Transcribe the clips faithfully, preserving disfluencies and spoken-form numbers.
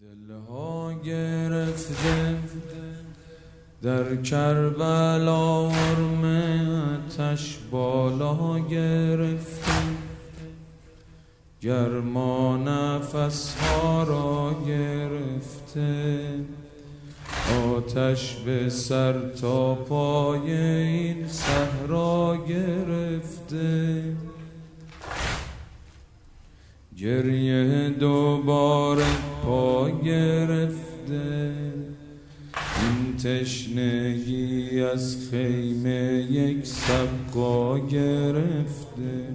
دلها گرفته در کربلا حرمتش بالا گرفته، گرما نفسها را گرفته، آتش به سر تا پای این صحرا گرفته. گریه دوباره پا گرفته، این تشنگی از خیمه یک سقا گرفته.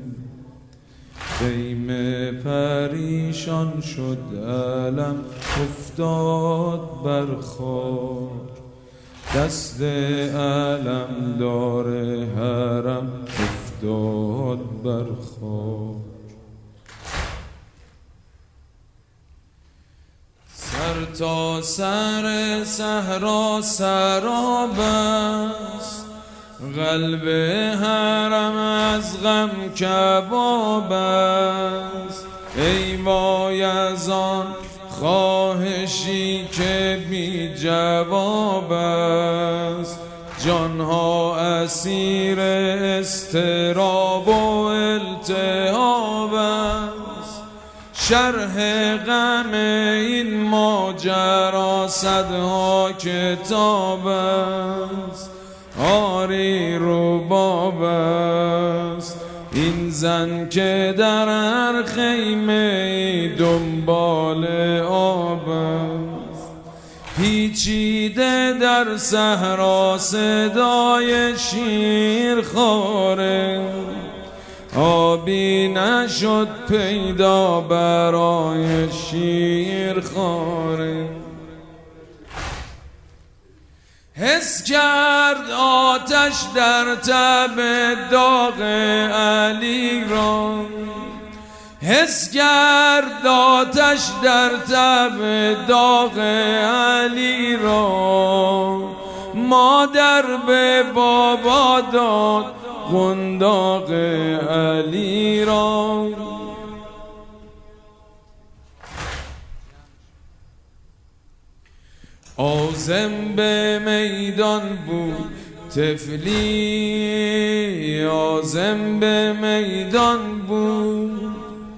خیمه پریشان شد، علم افتاد بر خار، دست علم دار حرم افتاد بر خار. سر تا سر صحرا سراب است، قلب حرم از غم کباب است. ای وای از آن خواهشی که بی جواب است، جانها اسیر اضطراب و التهاب است. شرح غم این ماجرا صدها کتاب است، آری رباب است این زن که در هر خیمه دنبال آب است. پیچیده در صحرا صدای شیر خواره، آبی نشد پیدا برای شیر خواره. حس کرد آتش در تب داغ علی را، حس کرد آتش در تب داغ علی را. مادر به بابا داد قنداق علی را. عازم به میدان بود طفلی، عازم به میدان بود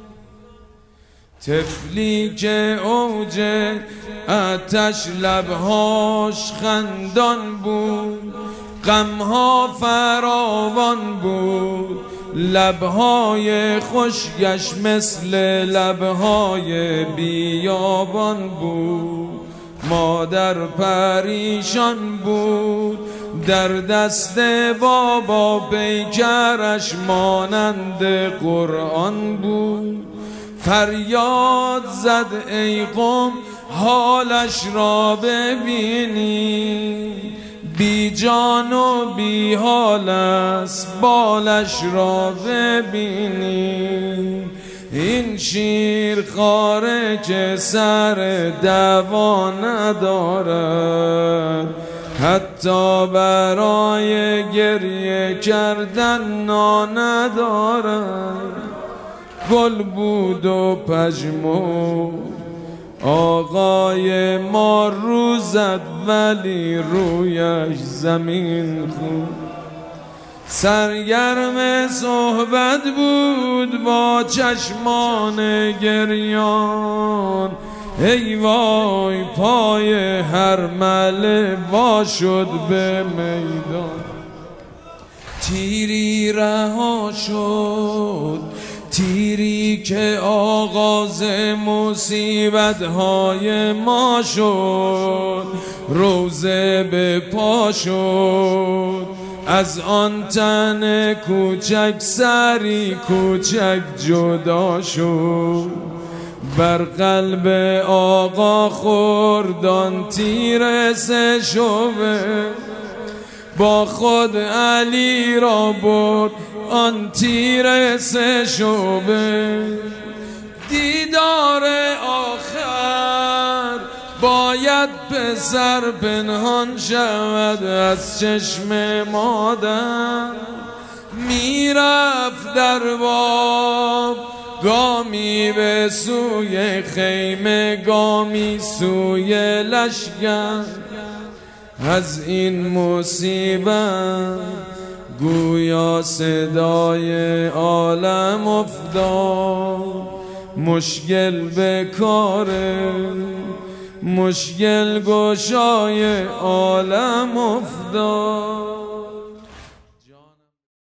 طفلی که اوج آتش لبهاش خندان بود. غمها فراوان بود، لبهای خشکش مثل لبهای بیابان بود. مادر پریشان بود، در دست بابا پیکرش مانند قرآن بود. فریاد زد ای قوم حالش را ببینی، بی جان و بی حال است بالش را ببینی. این شیر خواره که سر دوا ندارد، حتی برای گریه کردن نا ندارد. گل بود و پژمرد آقای ما رو زد، ولی رویش زمین خون. سرگرم صحبت بود با چشمان گریان، ای وای پای هر مله وا شد به میدان. تیری رها شد، تیری که آغاز مصیبت های ما شد. روزه به پا شد، از آن تن کوچک سری کوچک جدا شد. بر قلب آقا خوردان تیر سه شبه، با خود علی را برد آن تیر سه شبه. دیدار آخر باید پسر پنهان شود از چشم مادر. میرفت در باب گامی به سوی خیمه، گامی سوی لشکر. از این مصیبت گویا صدای عالم افتاد، مشکل به کار مشکل گشای عالم افتاد.